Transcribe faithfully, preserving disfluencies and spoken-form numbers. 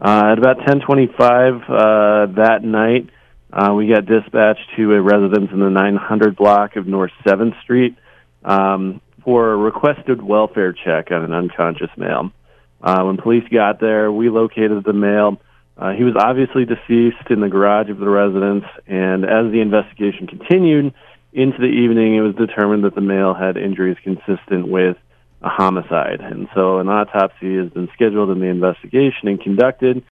Uh, at about ten twenty-five uh, that night, uh, we got dispatched to a residence in the nine hundred block of North seventh Street um, for a requested welfare check on an unconscious male. Uh, when police got there, we located the male. Uh, he was obviously deceased in the garage of the residence, and as the investigation continued into the evening, it was determined that the male had injuries consistent with a homicide. And so an autopsy has been scheduled in the investigation and conducted.